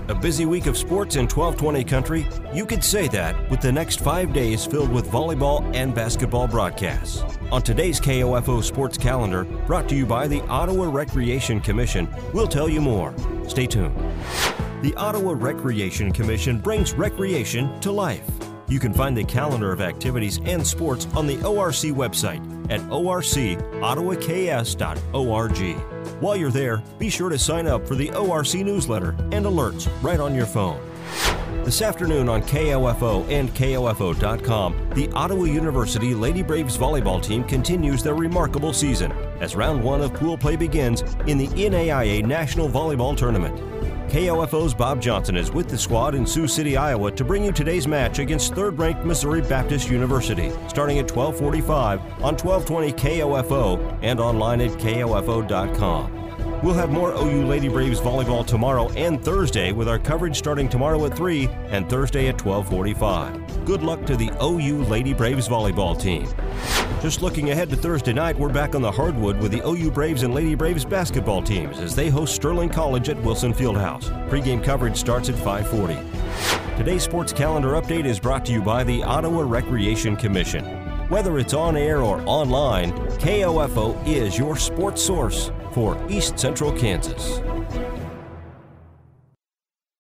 A busy week of sports in 1220 country? You could say that with the next 5 days filled with volleyball and basketball broadcasts. On today's KOFO Sports Calendar, brought to you by the Ottawa Recreation Commission, we'll tell you more. Stay tuned. The Ottawa Recreation Commission brings recreation to life. You can find the calendar of activities and sports on the ORC website at orcottawaks.org. While you're there, be sure to sign up for the ORC newsletter and alerts right on your phone. This afternoon on KOFO and KOFO.com, the Ottawa University Lady Braves volleyball team continues their remarkable season as round one of pool play begins in the NAIA National Volleyball Tournament. KOFO's Bob Johnson is with the squad in Sioux City, Iowa to bring you today's match against third-ranked Missouri Baptist University, starting at 12:45 on 1220 KOFO and online at KOFO.com. We'll have more OU Lady Braves volleyball tomorrow and Thursday with our coverage starting tomorrow at 3 and Thursday at 12:45. Good luck to the OU Lady Braves volleyball team. Just looking ahead to Thursday night, we're back on the hardwood with the OU Braves and Lady Braves basketball teams as they host Sterling College at Wilson Fieldhouse. Pre-game coverage starts at 5:40. Today's sports calendar update is brought to you by the Ottawa Recreation Commission. Whether it's on air or online, KOFO is your sports source for East Central Kansas.